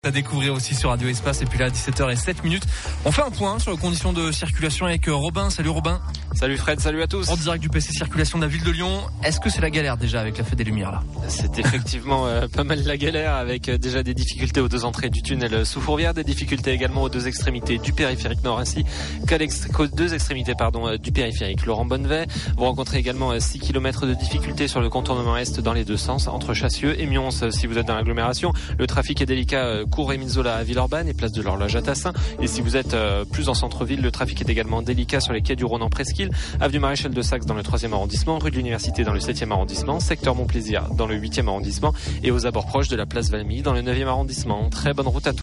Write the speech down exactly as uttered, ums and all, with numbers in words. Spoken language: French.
À découvrir aussi sur Radio Espace. Et puis là, à dix-sept heures zéro sept minutes, on fait un point sur les conditions de circulation avec Robin. Salut Robin. Salut Fred, salut à tous. En direct du P C Circulation de la ville de Lyon. Est-ce que c'est la galère déjà avec la fête des Lumières là? C'est effectivement euh, pas mal la galère avec euh, déjà des difficultés aux deux entrées du tunnel sous Fourvière, des difficultés également aux deux extrémités du périphérique nord ainsi qu'à l'ex- qu'aux deux extrémités pardon, euh, du périphérique Laurent Bonnevet. Vous rencontrez également euh, six kilomètres de difficultés sur le contournement est dans les deux sens entre Chassieux et Mions. Euh, si vous êtes dans l'agglomération, le trafic est délicat euh, cours Émile Zola à Villeurbanne et place de l'Horloge à Tassin. Et si vous êtes euh, plus en centre-ville, le trafic est également délicat sur les quais du Rhône en Presqu'île, avenue Maréchal de Saxe dans le troisième arrondissement, rue de l'Université dans le septième arrondissement, secteur Montplaisir dans le huitième arrondissement et aux abords proches de la place Valmy dans le neuvième arrondissement. Très bonne route à tous.